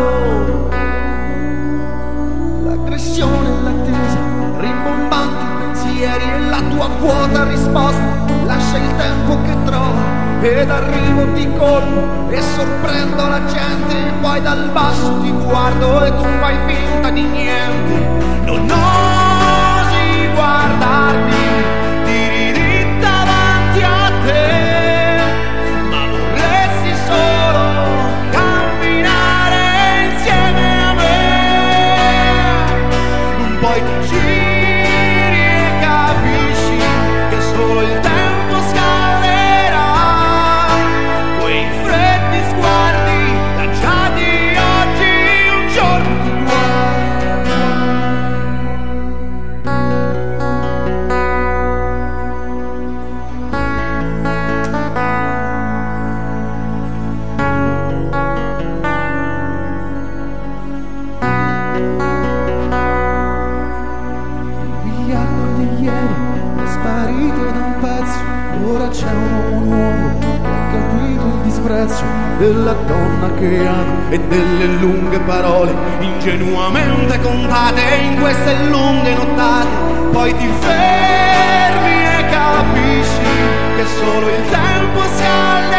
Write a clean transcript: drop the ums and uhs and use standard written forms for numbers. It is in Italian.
L'aggressione e l'attesa, rimbombanti pensieri e la tua vuota risposta. Lascia il tempo che trova ed arrivo di colpo e sorprendo la gente. E poi dal basso ti guardo e tu fai finta di niente. Non osi guardarmi, tiri dritta avanti a te, ma vorresti solo camminare insieme a me. Poi ti giri e capisci che solo il tempo scalderà quei freddi sguardi lanciati oggi un giorno tu è sparito da un pezzo, ora c'è un uomo nuovo che ha capito il disprezzo della donna che amo e delle lunghe parole ingenuamente contate in queste lunghe nottate. Poi ti fermi e capisci che solo il tempo si